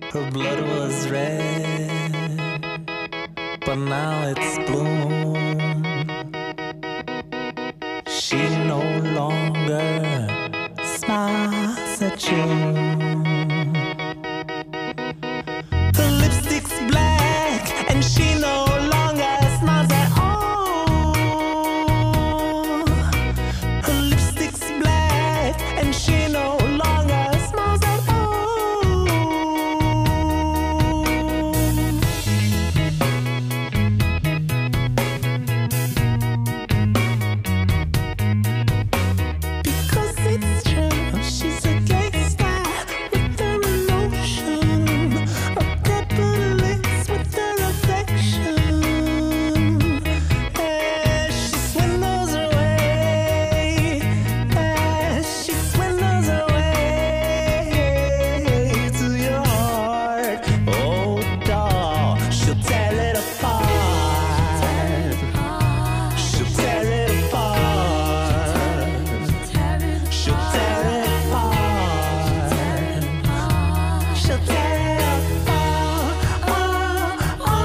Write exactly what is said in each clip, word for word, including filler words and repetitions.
Her blood was red, but now it's blue. She no longer smiles at you. Her lipstick's black and she no longer smiles at all. Her lipstick's black and she no longer smiles at all. Because it's true, she's a gangster with an emotion, a capitalist with an affection. As she swindles away, as she swindles away to your heart. Oh, doll, she'll tear it apart. She'll tear it apart. She'll tear it apart. She'll tear it apart. Oh, oh.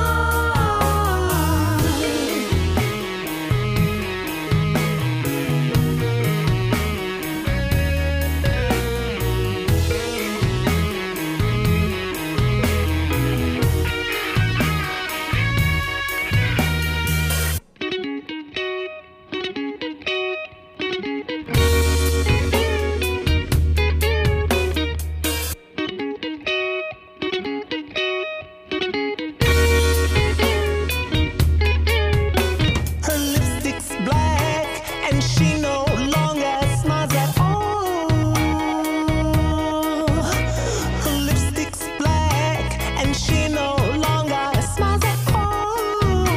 Her lipstick's black and she no longer smiles at all. Her lipstick's black and she no longer smiles at all.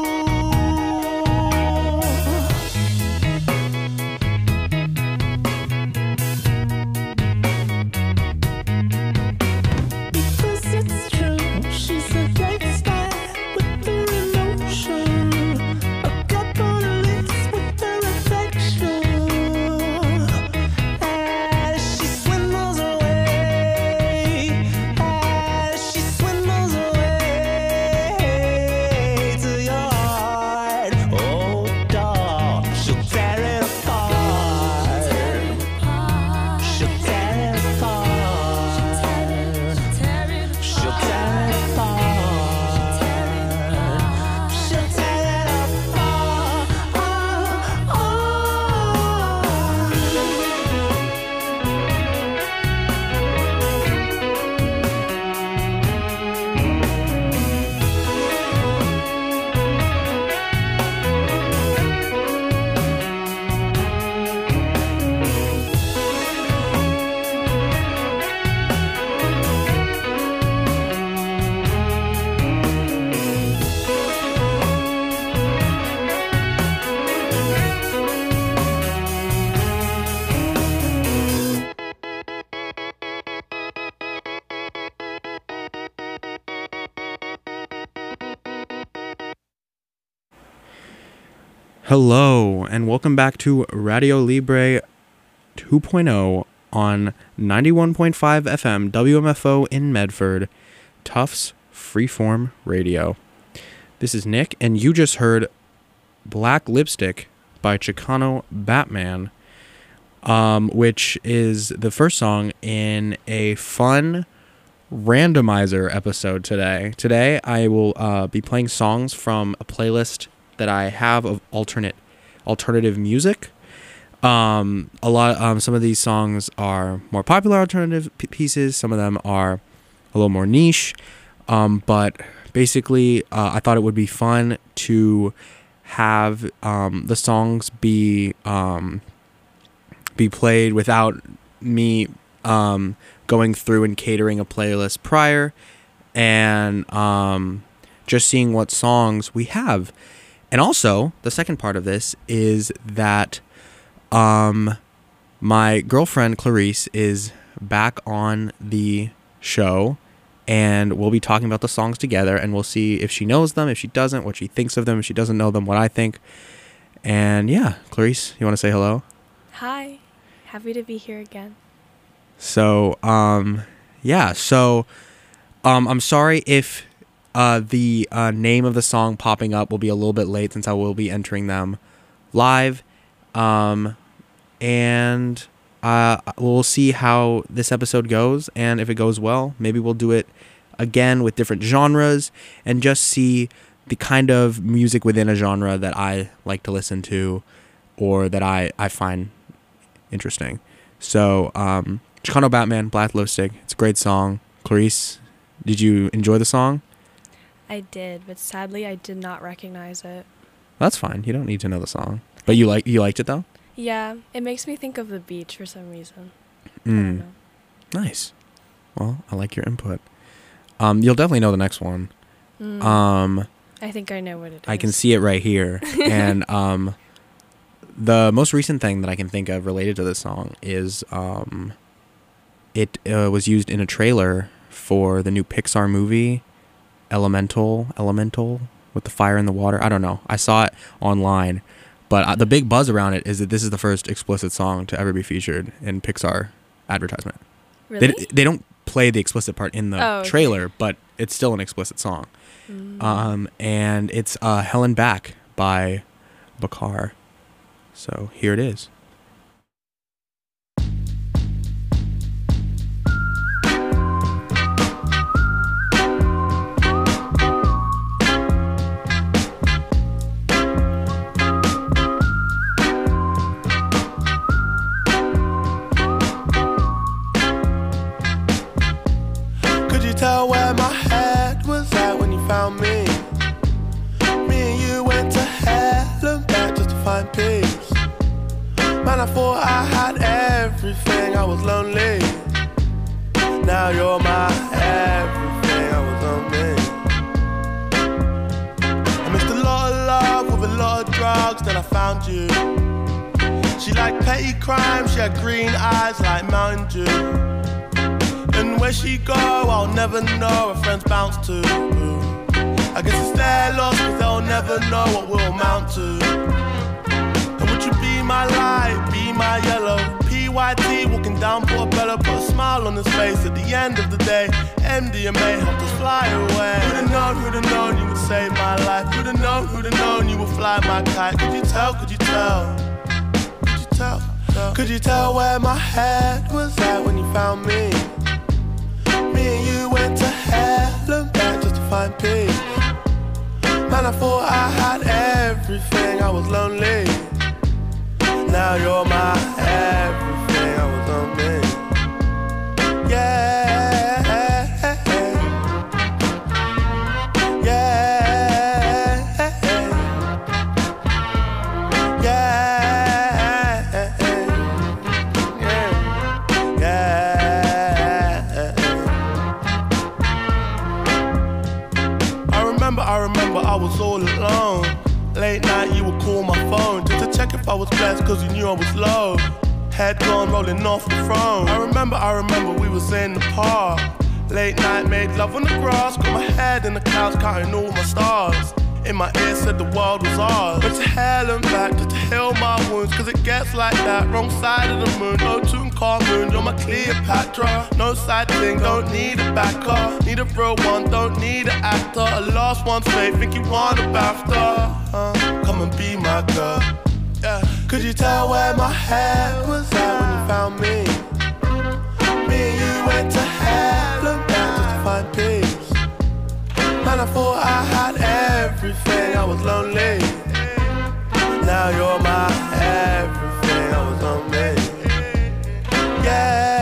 Because it's true, she's a gangster with an emotion, a capitalist with an affection. As she swindles away, as she swindles away to your heart. Oh, doll, she'll tear it apart. She'll tear it apart. She'll tear it apart. She'll tear it apart. Oh, Hello, and welcome back to Radio Libre two point oh on ninety-one point five F M W M F O in Medford, Tufts Freeform Radio. This is Nick, and you just heard Black Lipstick by Chicano Batman, um, which is the first song in a fun randomizer episode today. Today, I will uh, be playing songs from a playlist that I have of alternate alternative music. Um, a lot. Um, some of these songs are more popular alternative p- pieces. Some of them are a little more niche. Um, but basically, uh, I thought it would be fun to have um, the songs be um, be played without me um, going through and catering a playlist prior, and um, just seeing what songs we have. And also, the second part of this is that um, my girlfriend Clarice is back on the show, and we'll be talking about the songs together, and we'll see if she knows them, if she doesn't, what she thinks of them, if she doesn't know them, what I think. And yeah, Clarice, you want to say hello? Hi, happy to be here again. So, um, yeah, so Um, I'm sorry if uh, the uh, name of the song popping up will be a little bit late since I will be entering them live. Um, and uh, we'll see how this episode goes. And if it goes well, maybe we'll do it again with different genres and just see the kind of music within a genre that I like to listen to or that I, I find interesting. So, um, Chicano Batman, Black Lipstick. It's a great song. Clarice, did you enjoy the song? I did, but sadly I did not recognize it. That's fine. You don't need to know the song. But you like you liked it though? Yeah, it makes me think of the beach for some reason. Mm. I don't know. Nice. Well, I like your input. Um, you'll definitely know the next one. Mm. Um, I think I know what it is. I can see it right here. And um, the most recent thing that I can think of related to this song is um, it uh, was used in a trailer for the new Pixar movie, Elemental, Elemental, with the fire in the water. I don't know. I saw it online. But uh, the big buzz around it is that this is the first explicit song to ever be featured in Pixar advertisement. Really? They, they don't play the explicit part in the Oh, okay. trailer, but it's still an explicit song. Mm. Um, and it's uh, Helen Back by Bakar. So here it is. Tell where my head was at when you found me. Me and you went to hell and back just to find peace. Man, I thought I had everything, I was lonely. Now you're my everything, I was lonely. I missed a lot of love with a lot of drugs, then I found you. She liked petty crime, she had green eyes like Mountain Dew. And where she go, I'll never know, her friends bounce to. I guess it's their loss, cause they'll never know what we'll amount to. And would you be my light, be my yellow? P Y T walking down Portobello, put a smile on his face at the end of the day. M D M A helped us fly away. Who'd have known, who'd have known you would save my life? Who'd have known, who'd have known you would fly my kite? Could you tell, could you tell? Could you tell? Could you tell where my head was at when you found me? Me and you went to hell and back just to find peace. Man, I thought I had everything, I was lonely. Now you're my everything, I was lonely. Yeah. I remember I was all alone. Late night you would call my phone just to check if I was blessed, cause you knew I was low. Head gone rolling off the throne. I remember, I remember we was in the park. Late night made love on the grass. Got my head in the clouds counting all my stars. In my ear said the world was ours. Went to hell and back just to heal my wounds, cause it gets like that, wrong side of the moon. No Tutankhamun, you're my Cleopatra. No side thing, don't need a backer. Need a real one, don't need an actor. A lost one's fate, think you want a BAFTA. uh, Come and be my girl. Yeah. Could you tell where my head was at when you found me? Me and you went to hell and back just to find peace. Man, I thought I had everything, I was lonely. Now you're my everything, I was lonely. Yeah.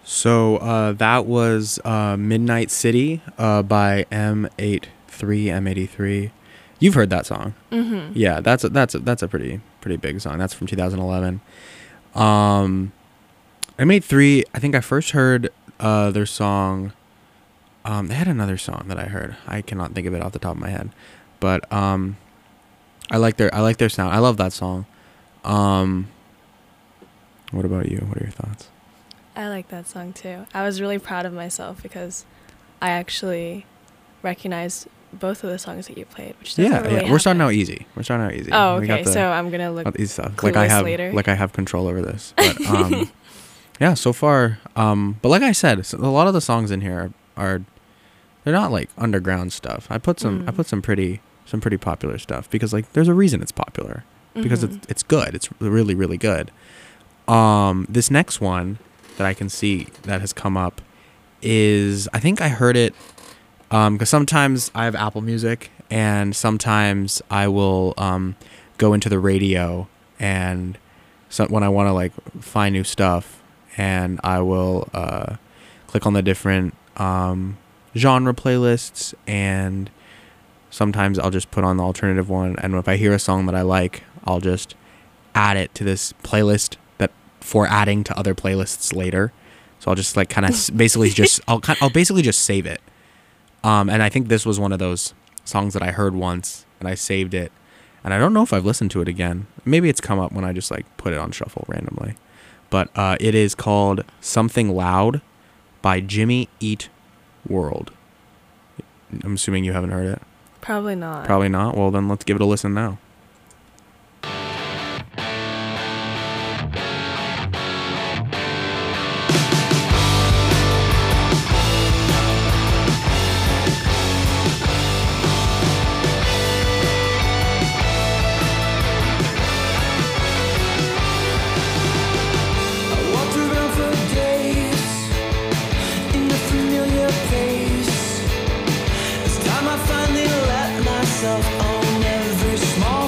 So uh, that was uh, Midnight City uh, by M eighty-three, M eighty-three. You've heard that song. Mm-hmm. Yeah, that's a, that's a, that's a pretty pretty big song. That's from two thousand eleven. Um, M eighty-three, I think I first heard uh, their song. Um, they had another song that I heard. I cannot think of it off the top of my head, but um, I like their I like their sound. I love that song. Um, what about you? What are your thoughts? I like that song too. I was really proud of myself because I actually recognized both of the songs that you played, which doesn't Yeah, really yeah. happen. We're starting out easy. We're starting out easy. Oh, We got okay. the- So I'm gonna look Not easy stuff. clueless Like I have, later. like I have control over this. But um, yeah, so far. Um, but like I said, so a lot of the songs in here are, are they're not like underground stuff. I put some, I Mm. put some pretty, some pretty popular stuff because like there's a reason it's popular because Mhm. it's it's good. It's really really good. Um, this next one that I can see that has come up is I think I heard it. Um, because sometimes I have Apple Music, and sometimes I will um, go into the radio, and so when I want to like find new stuff, and I will uh, click on the different um, genre playlists, and sometimes I'll just put on the alternative one, and if I hear a song that I like, I'll just add it to this playlist that for adding to other playlists later. So I'll just like kind of basically just I'll kind I'll basically just save it. Um, and I think this was one of those songs that I heard once and I saved it. And I don't know if I've listened to it again. Maybe it's come up when I just like put it on shuffle randomly. But uh, it is called Something Loud by Jimmy Eat World. I'm assuming you haven't heard it. Probably not. Probably not. Well, then let's give it a listen now. I walked around for days in a familiar place. It's time I finally let myself own every small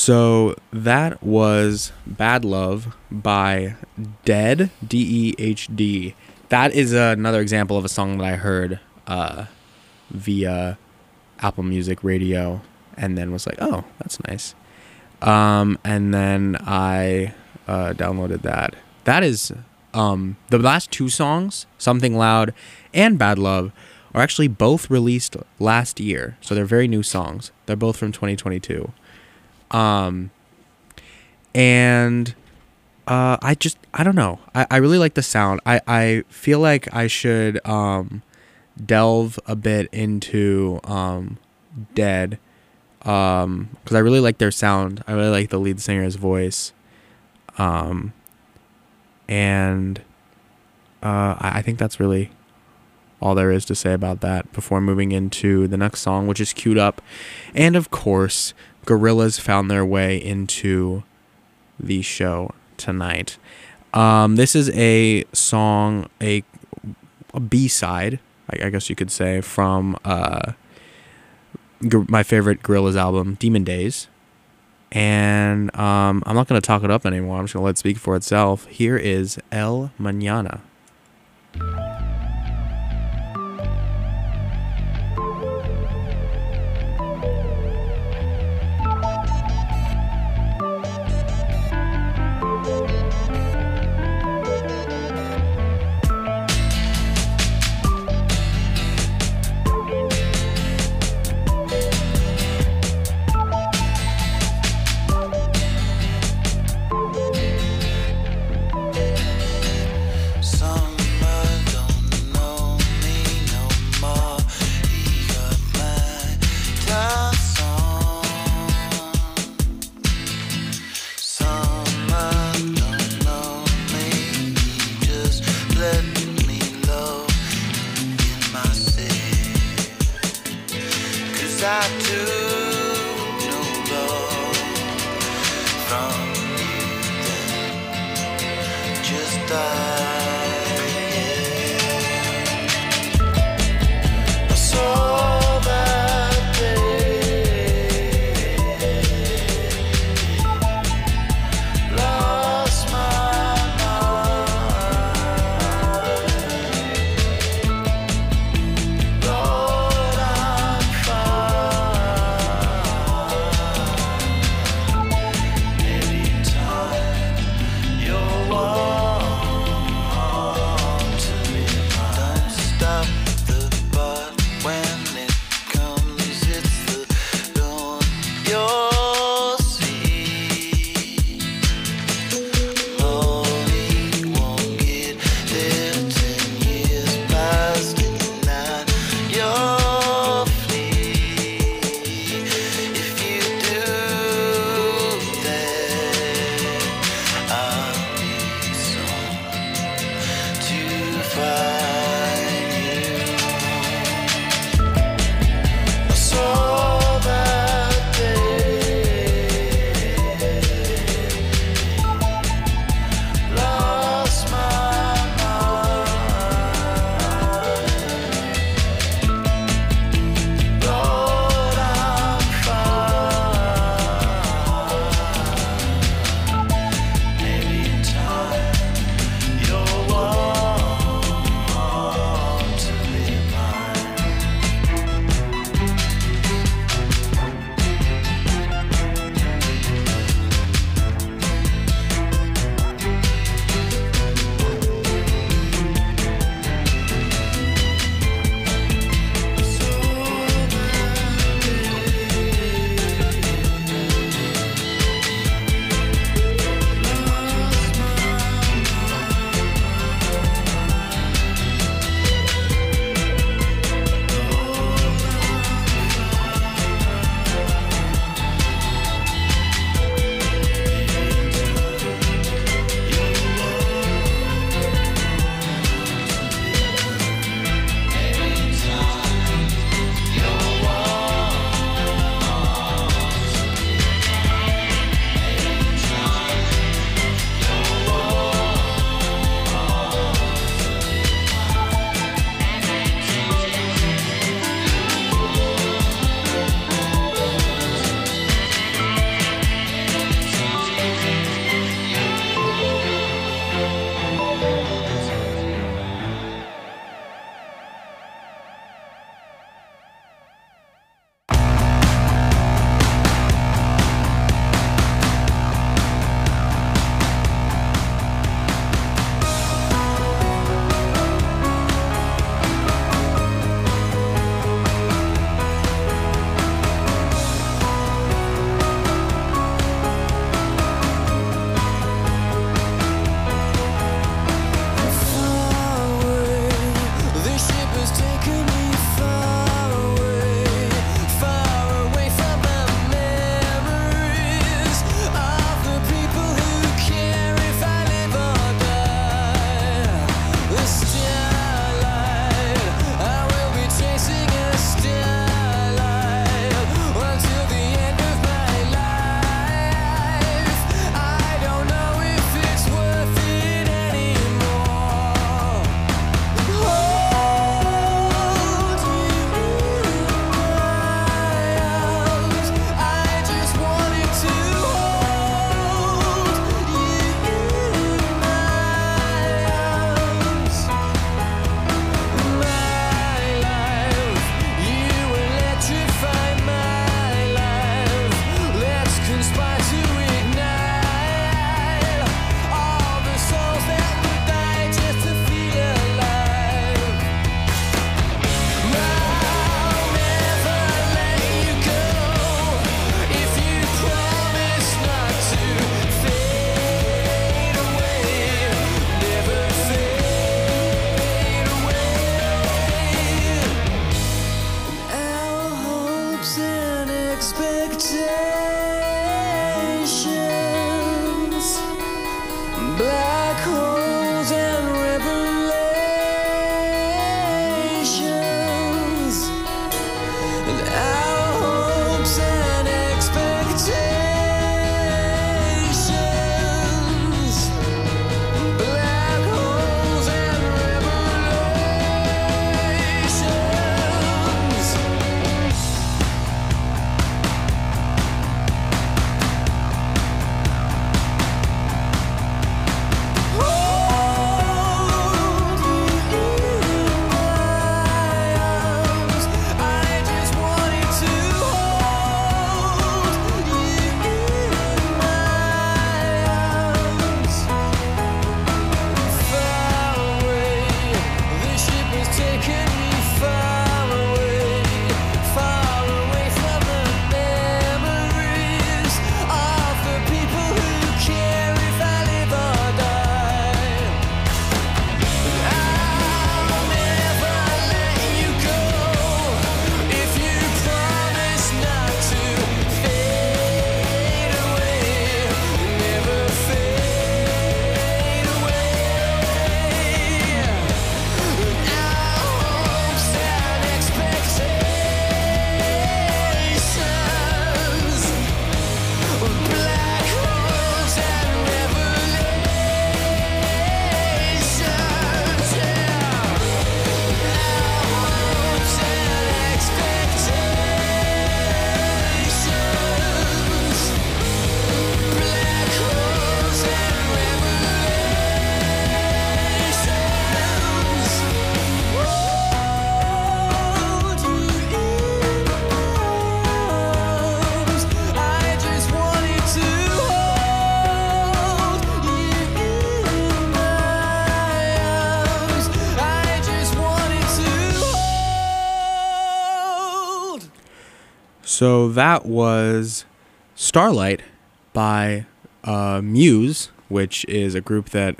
So that was Bad Love by Dead, D E H D. That is another example of a song that I heard uh, via Apple Music Radio and then was like, oh, that's nice. Um, and then I uh, downloaded that. That is um, the last two songs, Something Loud and Bad Love, are actually both released last year. So they're very new songs. They're both from twenty twenty-two. Um, and uh, I just, I don't know. I, I really like the sound. I, I feel like I should um, delve a bit into um, Dead. Um, because I really like their sound. I really like the lead singer's voice. Um, and uh, I, I think that's really all there is to say about that before moving into the next song, which is queued up. And of course, Gorillaz found their way into the show tonight. Um, this is a song, a, a B-side, I, I guess you could say, from uh, my favorite Gorillaz album, Demon Days. And um, I'm not going to talk it up anymore. I'm just going to let it speak for itself. Here is El Mañana. So that was Starlight by uh, Muse, which is a group that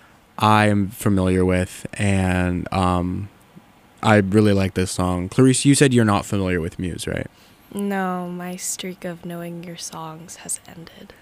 I am familiar with, and um, I really like this song. Clarice, you said you're not familiar with Muse, right? No, my streak of knowing your songs has ended.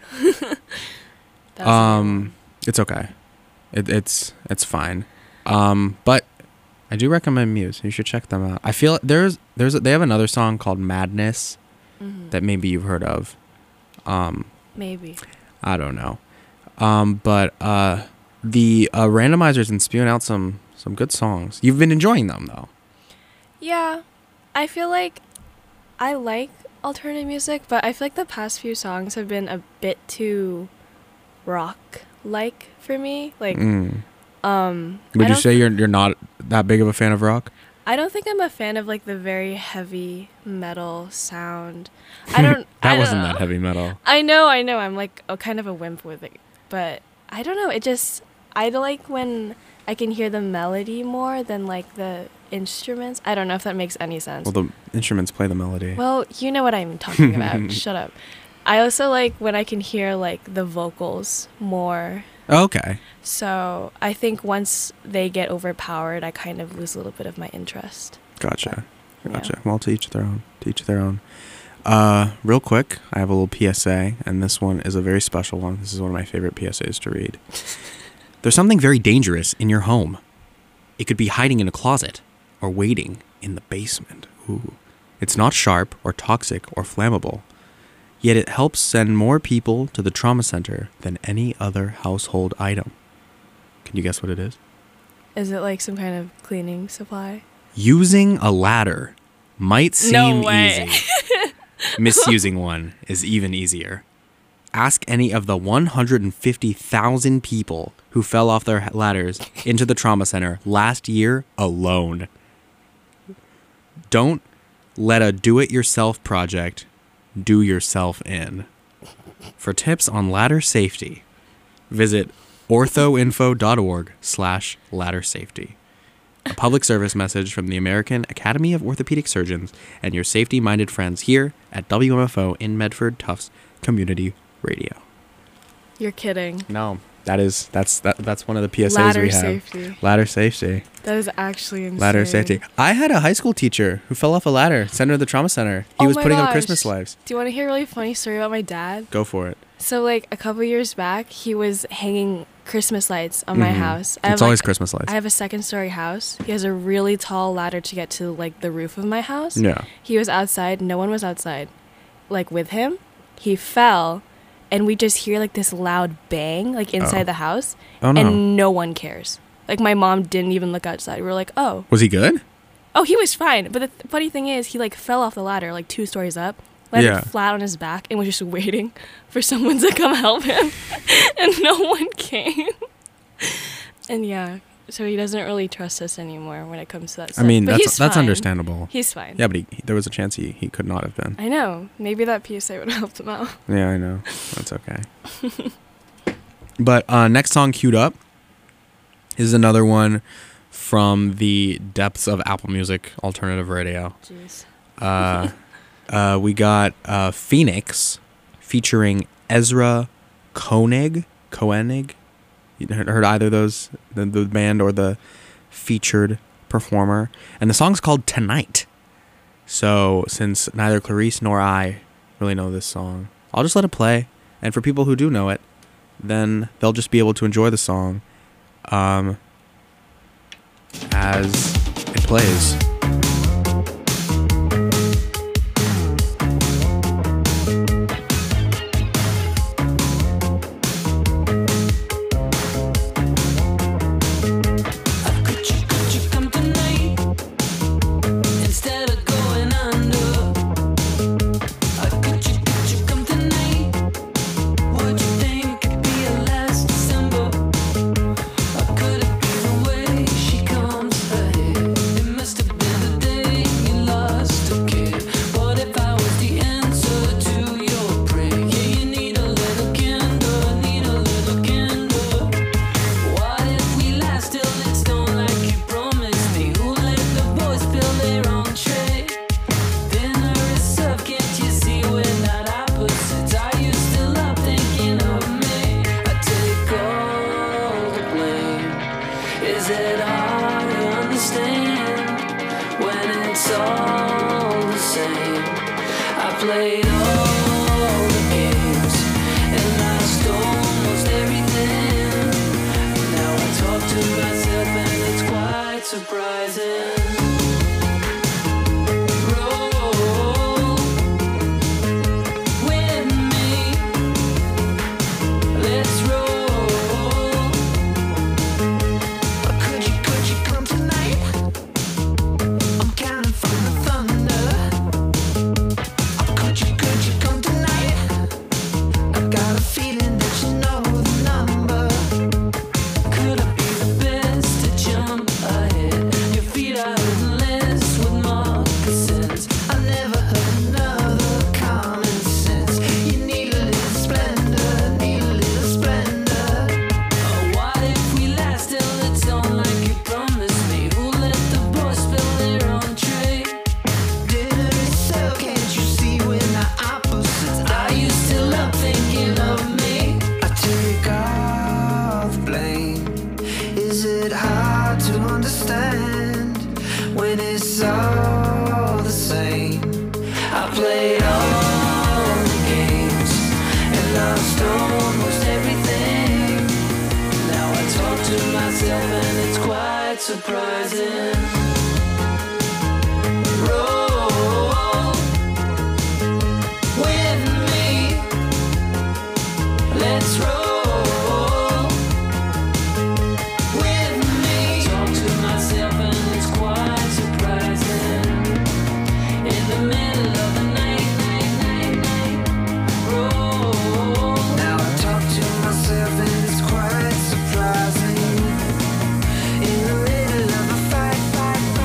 That's Um, it's okay. It, it's it's fine. Um, but I do recommend Muse. You should check them out. I feel there's there's a, they have another song called Madness mm-hmm. that maybe you've heard of. Um, Maybe. I don't know. Um, but uh, the uh, randomizer's been spewing out some some good songs. You've been enjoying them though. Yeah, I feel like I like alternative music, but I feel like the past few songs have been a bit too rock-like for me. Like, Mm. um, Would I you don't say you're you're not that big of a fan of rock? I don't think I'm a fan of like the very heavy metal sound. I don't. That I wasn't don't that know. heavy metal. I know, I know. I'm like a kind of a wimp with it, but I don't know. It just I like when I can hear the melody more than like the instruments. I don't know if that makes any sense. Well, the instruments play the melody. Well, you know what I'm talking about. Shut up. I also like when I can hear like the vocals more. Okay. So I think once they get overpowered, I kind of lose a little bit of my interest. Gotcha. Yeah. Gotcha. Well, to each their own. To each their own. Uh, real quick, I have a little P S A, and this one is a very special one. This is one of my favorite P S As to read. There's something very dangerous in your home. It could be hiding in a closet or waiting in the basement. Ooh. It's not sharp or toxic or flammable. Yet it helps send more people to the trauma center than any other household item. Can you guess what it is? Is it like some kind of cleaning supply? Using a ladder might seem No way. easy. Misusing one is even easier. Ask any of the one hundred fifty thousand people who fell off their ladders into the trauma center last year alone. Don't let a do-it-yourself project do yourself in. For tips on ladder safety, visit orthoinfo.org slash ladder safety. A public service message from the American Academy of Orthopedic Surgeons and your safety-minded friends here at W M F O in Medford Tufts Community Radio. You're kidding. No, that is that's that that's one of the P S As Ladder we have. safety. Ladder safety. That is actually insane. Ladder safety. I had a high school teacher who fell off a ladder, sent her to the trauma center. He Oh was my putting up gosh. Christmas lights. Do you want to hear a really funny story about my dad? Go for it. So like a couple years back, he was hanging Christmas lights on my Mhm. house. I have, It's always like, Christmas lights. I have a second story house. He has a really tall ladder to get to like the roof of my house. Yeah. He was outside. No one was outside. Like with him, he fell, and we just hear like this loud bang like inside Oh. the house, Oh no. and no one cares. Like my mom didn't even look outside. We were like, oh, Was he good? oh, he was fine. But the th- funny thing is, he like fell off the ladder like two stories up, landed Yeah. flat on his back, and was just waiting for someone to come help him, and no one came. And yeah, so he doesn't really trust us anymore when it comes to that I stuff. mean, But that's he's that's fine. understandable. He's fine. Yeah, but he, he- there was a chance he, he could not have been. I know. Maybe that P S A would have helped him out. Yeah, I know. That's okay. But uh, next song queued up is another one from the depths of Apple Music alternative radio. Jeez. Uh, uh, we got uh, Phoenix featuring Ezra Koenig. Koenig. You heard heard either of those, the, the band or the featured performer? And the song's called Tonight. So since neither Clarice nor I really know this song, I'll just let it play. And for people who do know it, then they'll just be able to enjoy the song um, as it plays. Could you, could you come tonight instead of going under? Could you, could you come tonight? Would you think it'd be a last December? Or could it be the way she comes ahead? It must have been Is it hard to understand when it's all the same? I played all the games and lost almost everything. Now I talk to myself and it's quite surprising. Roll with me. Let's roll. Could you, could you come tonight? I'm counting from the thunder. Could you, could you come tonight? I got a feeling that you know the number. Could I be the best to jump ahead? Your feet are endless with moccasins. I never heard another common sense. You need a little splendor, need a little splendor. Oh, what if we last till it's on like you promised me? Who let the boys spill their own drink? Dinner is so, can't you see we're not opposites? Are you still up thinking of me? I take all the blame. Is it hard to understand when it's all the same? I played all the games and lost almost everything. Now I talk to myself and it's quite surprising. Roll with me. Let's roll with me. Talk to myself and it's quite surprising. In the middle of the night, night, night, night. Roll. Now I talk to myself and it's quite surprising. In the middle of a fight, fight, fight.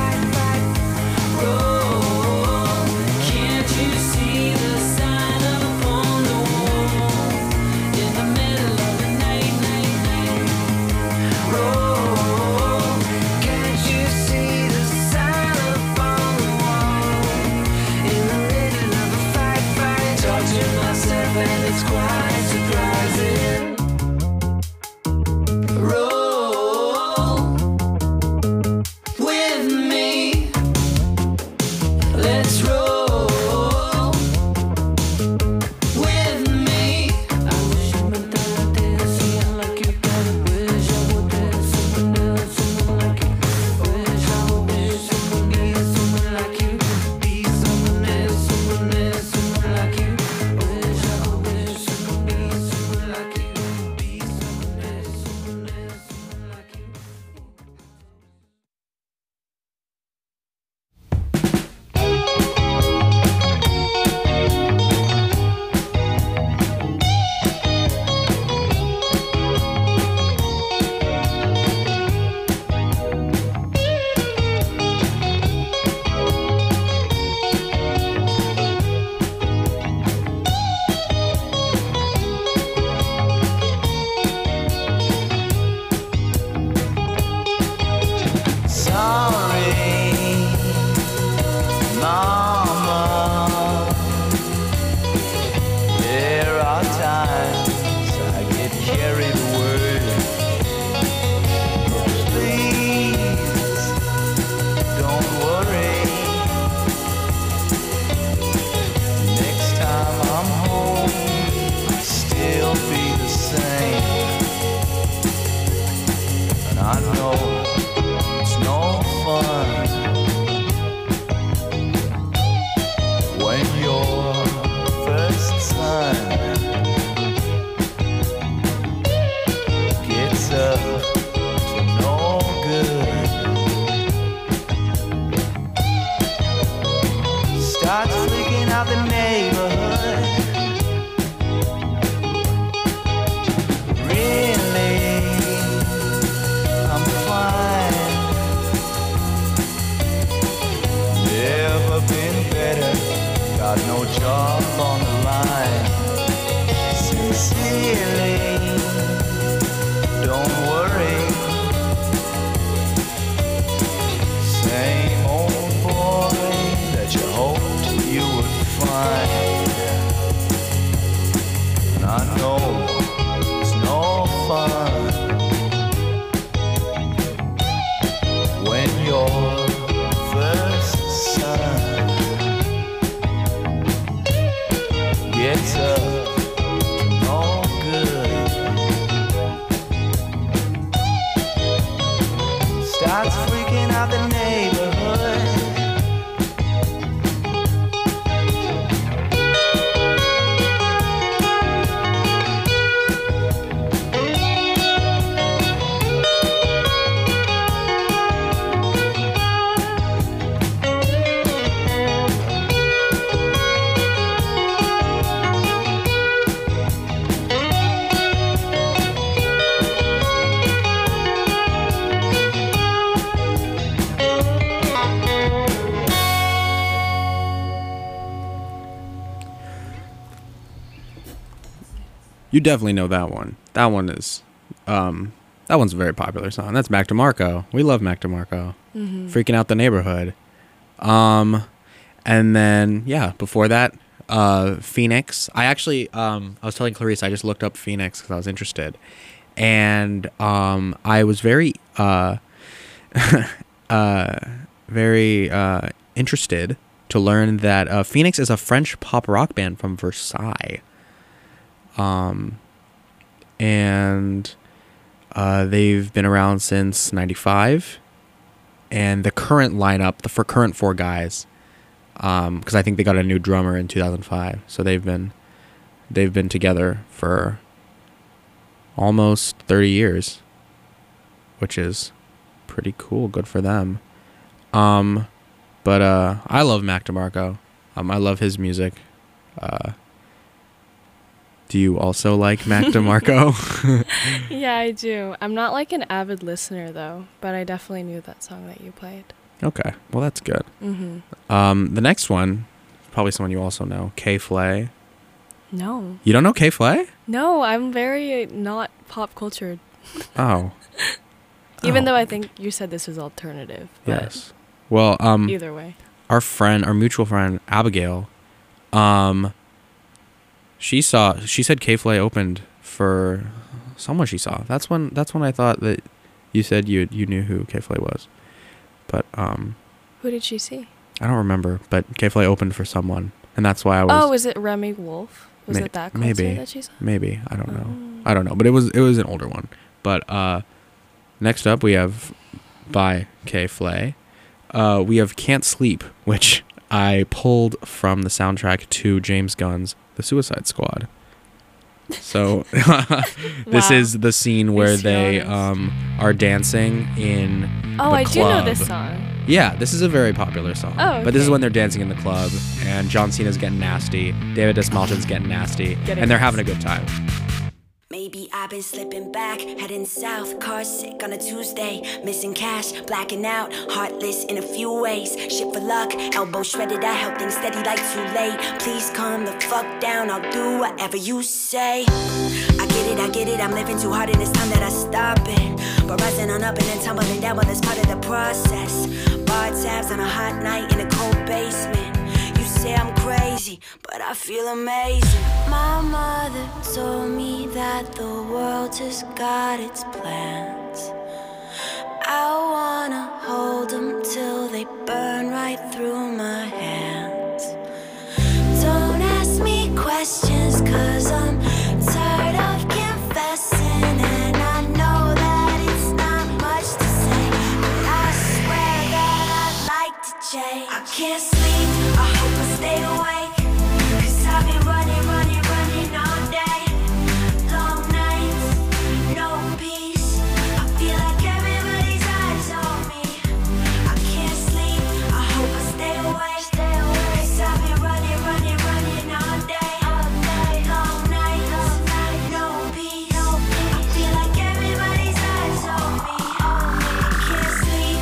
That's freaking out the neighborhood. You definitely know that one. That one is, um, that one's a very popular song. That's Mac DeMarco. We love Mac DeMarco. Mm-hmm. Freaking Out the Neighborhood. Um, and then, yeah, before that, uh, Phoenix. I actually, um, I was telling Clarice, I just looked up Phoenix because I was interested. And um, I was very, uh, uh, very uh, interested to learn that uh, Phoenix is a French pop rock band from Versailles. Um, and uh, they've been around since ninety-five, and the current lineup, the for current four guys, um, because I think they got a new drummer in two thousand five, so they've been they've been together for almost thirty years, which is pretty cool. Good for them. Um, but uh, I love Mac DeMarco. Um, I love his music. Uh. Do you also like Mac DeMarco? Yeah, I do. I'm not like an avid listener though, but I definitely knew that song that you played. Okay, well that's good. Mm-hmm. Um, the next one, probably someone you also know, K-Flay. No. You don't know K-Flay? No, I'm very not pop cultured. Oh. Even Oh. though I think you said this was alternative. But Yes. Well, um, either way. our friend, our mutual friend, Abigail, um, she saw, she said K-Flay opened for someone she saw. That's when, that's when I thought that you said you you knew who K-Flay was. But, um, Who did she see? I don't remember, but K-Flay opened for someone. And that's why I was... Oh, was it Remy Wolf? Was May- it that concert maybe. that she saw? Maybe. I don't know. Oh. I don't know. But it was it was an older one. But uh, next up we have by K-Flay. Uh, we have Can't Sleep, which I pulled from the soundtrack to James Gunn's The Suicide Squad. So this Wow. is the scene where Makes you they honest. um, are dancing in Oh, the I do know club. this song. Yeah, this is a very popular song. Oh, But this is okay. when they're dancing in the club, and John Cena's getting nasty, David Desmalchin's getting nasty, Getting and they're having a nasty. good time. Maybe I've been slipping back, heading south, car sick on a Tuesday, missing cash, blacking out, heartless in a few ways, shit for luck, elbow shredded, I held things steady like too late, please calm the fuck down, I'll do whatever you say, I get it, I get it, I'm living too hard and it's time that I stop it, but rising on up and then tumbling down, well that's part of the process, bar tabs on a hot night in a cold basement, say I'm crazy, but I feel amazing. My mother told me that the world has got its plans. I wanna hold them till they burn right through my hands. Don't ask me questions, cause I'm tired of confessing, and I know that it's not much to say, but I swear that I'd like to change. I can't sleep, I hope I stay awake, cause I've been running, running, running all day. Long nights, no peace, I feel like everybody's eyes on me. I can't sleep, I hope I stay awake, stay awake, cause I've been running, running, running all day. All day, long nights, long nights, no peace, no peace, I feel like everybody's eyes on me. I can't sleep.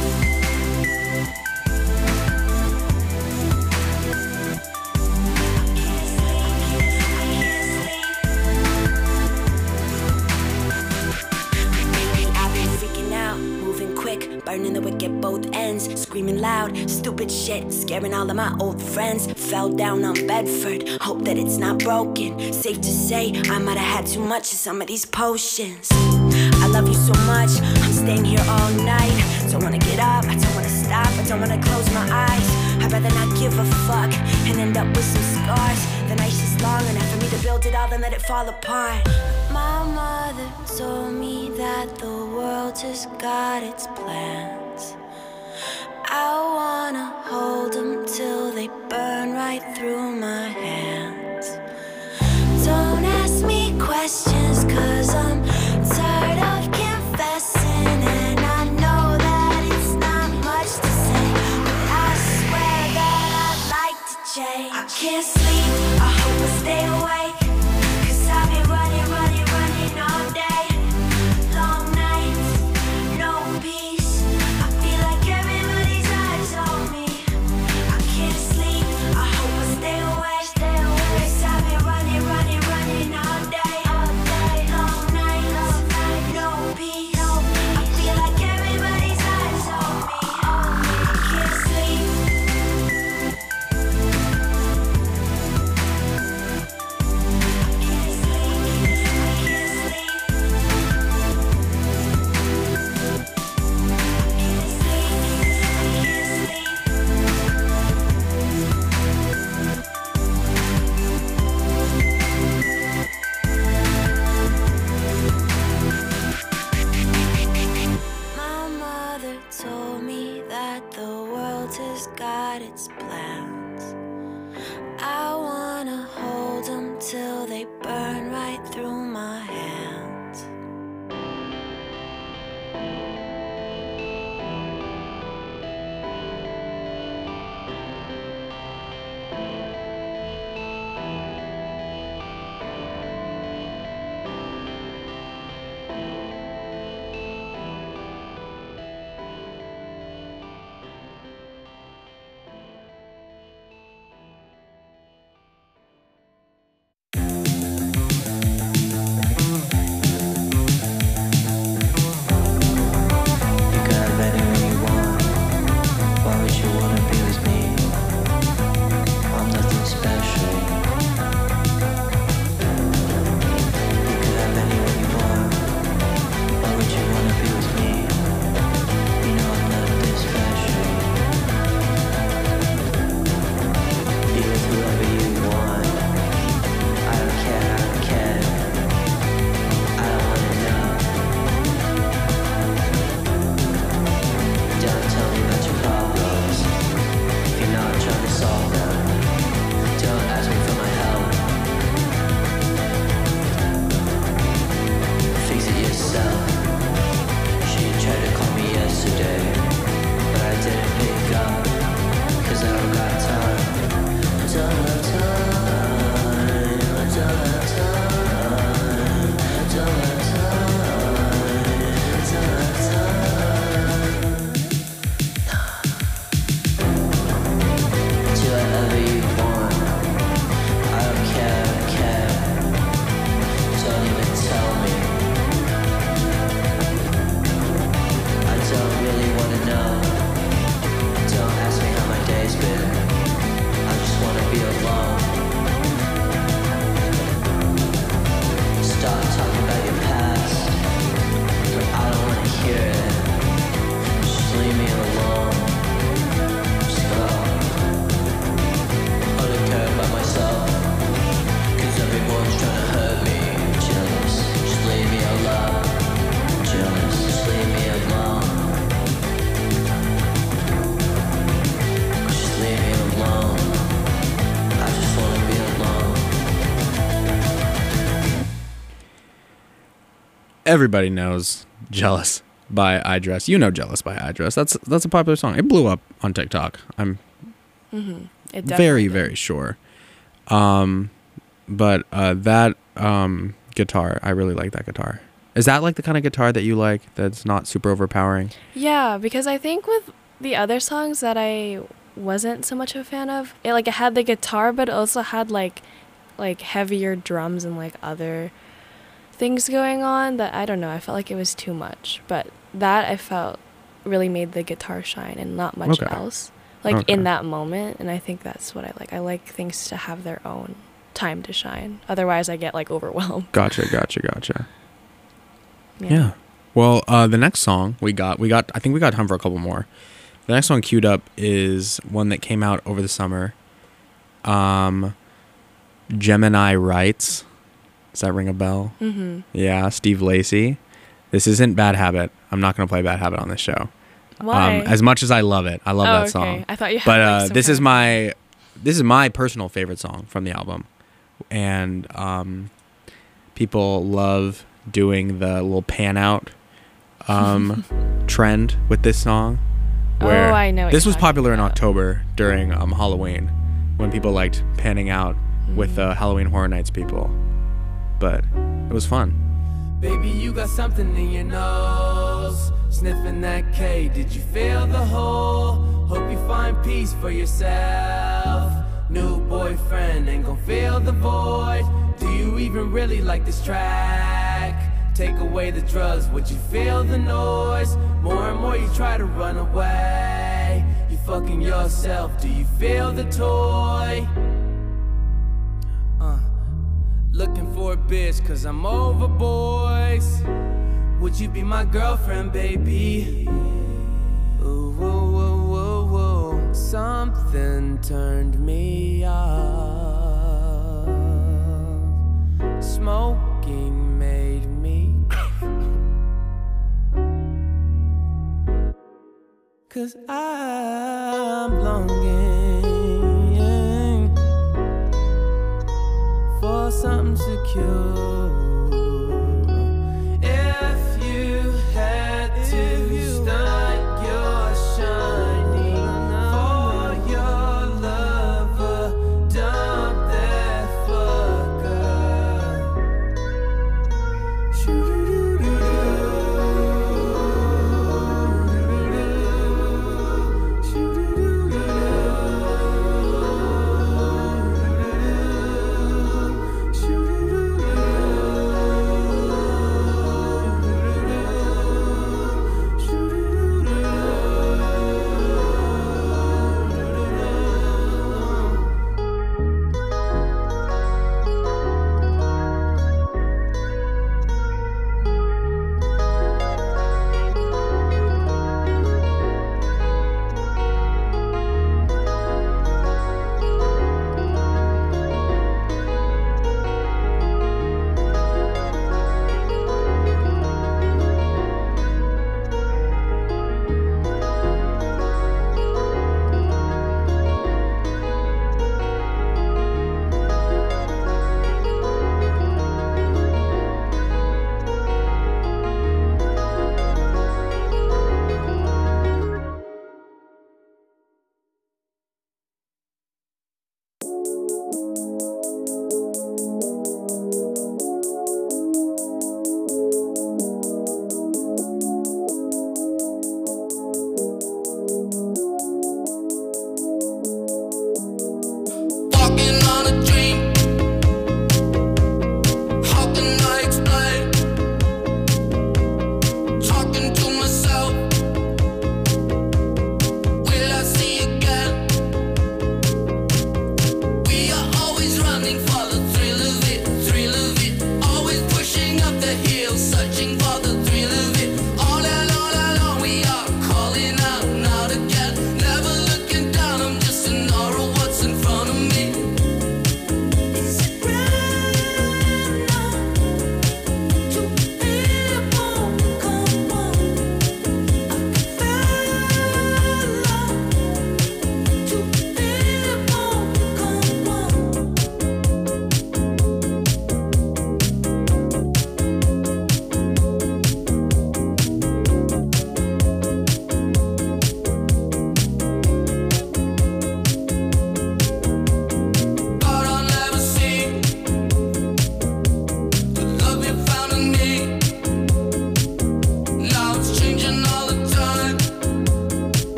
Burning the wick at both ends, screaming loud, stupid shit, scaring all of my old friends. Fell down on Bedford, hope that it's not broken. Safe to say, I might have had too much of some of these potions. I love you so much, I'm staying here all night. Don't wanna get up, I don't wanna stop, I don't wanna close my eyes. I'd rather not give a fuck and end up with some scars. The night's just long enough for me to build it all and let it fall apart. My mother told me that the world has got its plans. hands. I wanna hold them till they burn right through my hands. Don't ask me questions, cause I'm tired of confessing. And I know that it's not much to say, but I swear that I'd like to change. I can't sleep, I hope I stay awake, cause I've been running, running, running all day. Long nights, no peace, I feel like everybody's eyes on me. I can't sleep, I hope I stay awake, cause I've been running, running, running all day. Long nights, no peace, I feel like everybody's eyes on me. I can't sleep. My mother told me that the world has got its plans. I wanna hold them till they burn right through my hands. You could have anyone you want. Why would you wanna be with me? I'm nothing special. You could have anyone you want. Why would you wanna be with me? You know I'm nothing special. Be with whoever you want. I don't care, I don't care. I don't wanna know. Don't tell me about your problems if you're not trying to solve them. Don't ask me for my help. Fix it yourself. She tried to call me yesterday, but I didn't pick up, cause I don't got time. I don't have time. I don't have time. I don't have time. I don't have time. Do whatever you want. I don't care, I don't care. Don't even tell me. I don't really wanna know. Don't ask me how my day's been. I just wanna be alone. Stop talking about your past. I don't wanna hear it. Just leave me alone. Just go. I don't care about myself, cause everyone's trying to hurt me. Jealous, just leave me alone. Jealous, just leave me alone. Just leave me alone. I just wanna be alone. Everybody knows "Jealous" by iDress. You know "Jealous" by iDress. That's that's a popular song. It blew up on TikTok. I'm Mm-hmm. It very definitely very sure. Um, but uh, that um guitar, I really like that guitar. Is that like the kind of guitar that you like? That's not super overpowering. Yeah, because I think with the other songs that I wasn't so much a fan of, it like it had the guitar, but it also had like like heavier drums and like other things going on that I don't know. I felt like it was too much, but that I felt really made the guitar shine and not much Okay. else. Like Okay. in that moment, and I think that's what I like. I like things to have their own time to shine. Otherwise, I get like overwhelmed. Gotcha, gotcha, gotcha. Yeah. Well, uh, the next song we got, we got, I think we got time for a couple more. The next song queued up is one that came out over the summer. Um, Gemini Rights. Does that ring a bell? Mm-hmm. Yeah, Steve Lacy. This isn't Bad Habit. I'm not going to play Bad Habit on this show. Why? Um, as much as I love it, I love Oh, that okay. song. I thought you had, But like, uh, some this kind is of- my this is my personal favorite song from the album, and um, people love doing the little pan out um, trend with this song. Where Oh, I know what this you're was talking popular in about. October during um, Halloween, when people liked panning out with uh, Halloween Horror Nights people. But it was fun. Baby, you got something in your nose. Sniffing that K, did you feel the hole? Hope you find peace for yourself. New boyfriend ain't gon' fill the void. Do you even really like this track? Take away the drugs, would you feel the noise? More and more you try to run away. You fucking yourself, do you feel the toy? Uh, looking for a bitch, cause I'm over boys. Would you be my girlfriend, baby? Ooh, whoa, whoa, whoa, whoa. Something turned me off. Smoking made me. Cause I'm longing for something secure. If you had to stunt your shining for your lover, dump that fucker. Shoo-doo-doo-doo.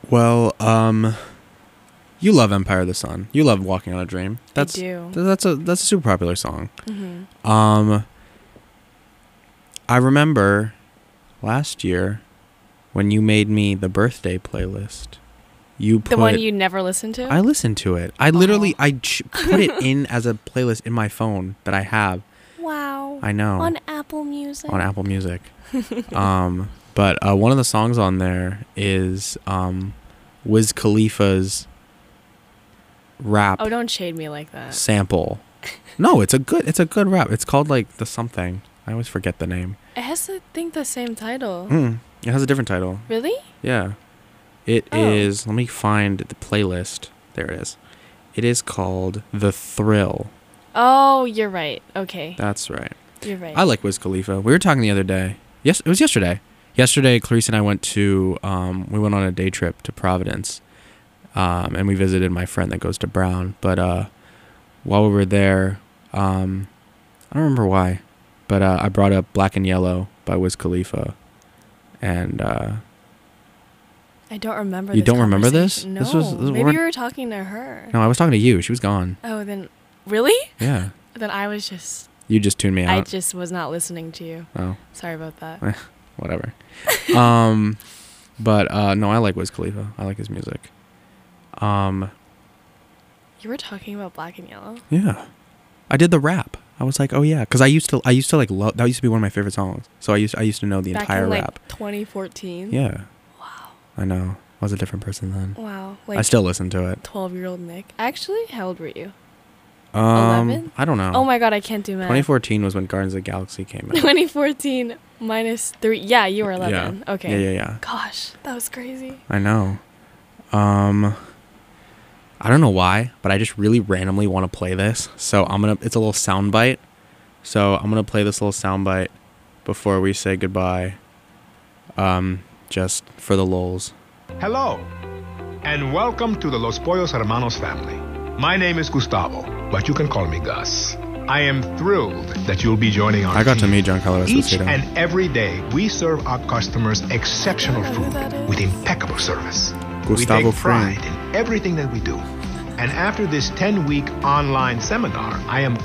Well, um, you love Empire of the Sun. You love Walking on a Dream. That's, do. th- That's a that's a super popular song. Mm-hmm. Um, I remember last year when you made me the birthday playlist. You put The one you never listened to? I listened to it. I literally Oh. I ch- put it in as a playlist in my phone that I have. Wow. I know. On Apple Music. On Apple Music. um, but uh, one of the songs on there is um, Wiz Khalifa's rap Oh, don't shade me like that. sample. No, it's a good it's a good rap. It's called like the something. I always forget the name. It has, I think, the same title. Mm, it has a different title. Really? Yeah. It Oh. is. Let me find the playlist. There it is. It is called The Thrill. Oh, you're right. Okay. That's right. You're right. I like Wiz Khalifa. We were talking the other day. Yes, it was yesterday. Yesterday, Clarice and I went to. Um, we went on a day trip to Providence, um, and we visited my friend that goes to Brown. But uh, while we were there, um, I don't remember why, but uh, I brought up Black and Yellow by Wiz Khalifa, and. Uh, I don't remember You this don't remember this? conversation. No. This was- this Maybe weren't- you were talking to her. No, I was talking to you. She was gone. Oh, then. Really? Yeah. Then I was just. You just tuned me I out. just was not listening to you. Oh, Sorry about that. whatever. um, but uh, no, I like Wiz Khalifa. I like his music. Um, You were talking about Black and Yellow? yeah, I did the rap. I was like, oh yeah, because I used to, I used to like love. That used to be one of my favorite songs. So I used, I used to know the Back entire in like rap. twenty fourteen? Yeah, Wow. I know. I was a different person then. Wow. I Like still listen to it. twelve year old Nick. Actually, how old were you? Um, eleven? I don't know. Oh my god, I can't do math. twenty fourteen was when Guardians of the Galaxy came out. twenty fourteen minus three. Yeah, you were eleven. Yeah. Okay. Yeah, yeah, yeah. Gosh, that was crazy. I know. Um, I don't know why, but I just really randomly want to play this. So I'm gonna. It's a little sound bite. So I'm gonna play this little sound bite before we say goodbye. Um, just for the lulz. Hello, and welcome to the Los Pollos Hermanos family. My name is Gustavo, but you can call me Gus. I am thrilled that you'll be joining our I got to team. meet Giancarlo Each Esposito. and every day, we serve our customers exceptional I don't know who that food is. with impeccable service. Gustavo we take pride Fring. in everything that we do. And after this ten-week online seminar, I am